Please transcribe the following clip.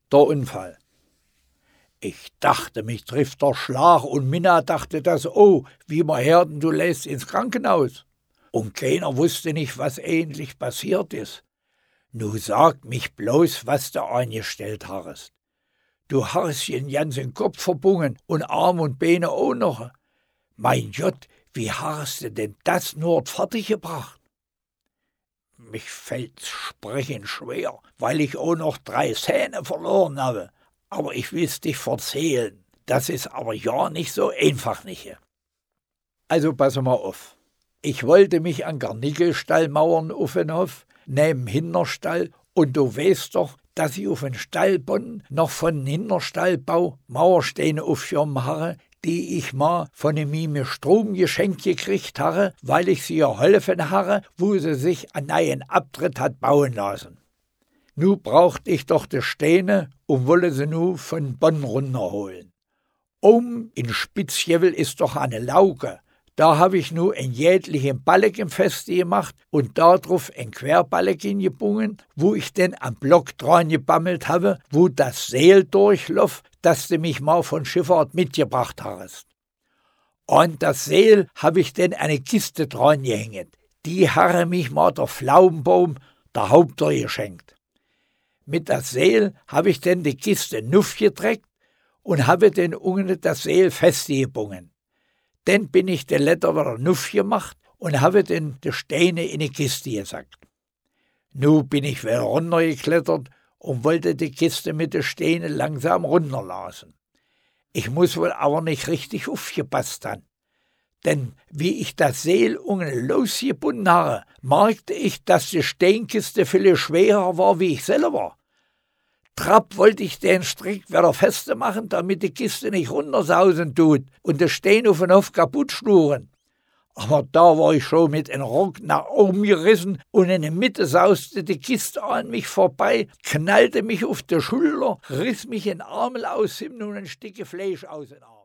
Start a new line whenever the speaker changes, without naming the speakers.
Der Unfall. Ich dachte, mich trifft der Schlag und Minna dachte das, oh, wie wir hörten, du lässt ins Krankenhaus. Und keiner wusste nicht, was ähnlich passiert ist. Nu sagt mich bloß, was du angestellt hast. Du hast den ganzen Kopf verbungen und Arm und Beine auch noch. Mein Gott, wie hast du denn das nur fertig gebracht? Mich fällt's sprechen schwer, weil ich auch noch 3 Zähne verloren habe. Aber ich will's dich verzählen. Das ist aber ja nicht so einfach nicht. Also pass mal auf. Ich wollte mich an Garnickelstall mauern auf den Hof, neben Hinterstall, und du weißt doch, dass ich auf den Stallboden noch von Hinterstallbau Mauersteine aufgenommen habe, die ich mal von dem Strom geschenkt gekriegt habe, weil ich sie geholfen habe, wo sie sich einen neuen Abtritt hat bauen lassen. Nu braucht ich doch die Steine und wolle sie nu von Bonn runterholen. In Spitzjewel ist doch eine Lauke. Da habe ich nu ein jädlichen Balken festgemacht und darauf ein Querbalken gebungen, wo ich denn am Block dran gebammelt habe, wo das Seil durchlief, das du mich mal von Schifffahrt mitgebracht hast. Und das Seil habe ich denn eine Kiste dran gehängt. Die habe mich mal der Pflaumenbaum, der Haupttor, geschenkt. Mit das Seil habe ich denn die Kiste nuff getreckt und habe den unten das Seil festgebungen. Dann bin ich den Letter wieder nuff gemacht und habe den die Steine in die Kiste gesackt. Nu bin ich wieder runtergeklettert und wollte die Kiste mit den Steinen langsam runterlassen. Ich muss wohl aber nicht richtig aufgepasst haben. Denn wie ich das Seil unten losgebunden habe, merkte ich, dass die Steinkiste viel schwerer war, wie ich selber. Trapp wollte ich den Strick wieder festmachen, damit die Kiste nicht runtersausen tut und der Stein auf den Hof kaputt schnuren. Aber da war ich schon mit einem Rock nach oben gerissen und in der Mitte sauste die Kiste an mich vorbei, knallte mich auf die Schulter, riss mich in den Arm aus und ein Stück Fleisch aus den Arm.